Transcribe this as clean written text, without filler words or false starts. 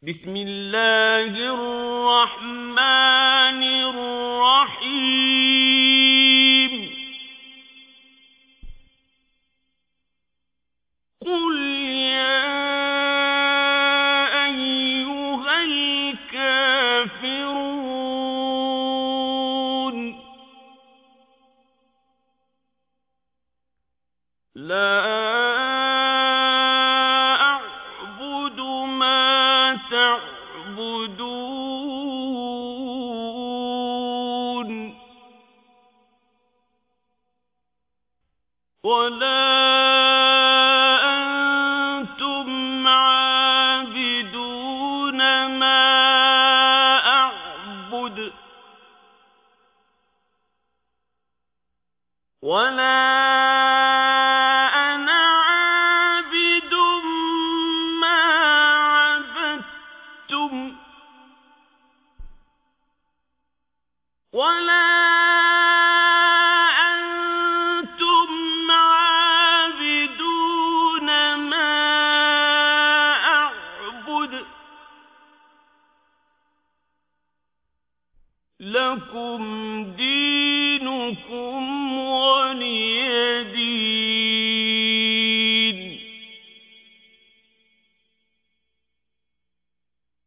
بسم الله الرحمن الرحيم قل يا أيها الكافرون لا أعبد ما تعبدون ولا أنتم عابدون ما أعبد ولا أنا عابد ما عبدتم ولا أنتم عابدون ما أعبد لكم دينكم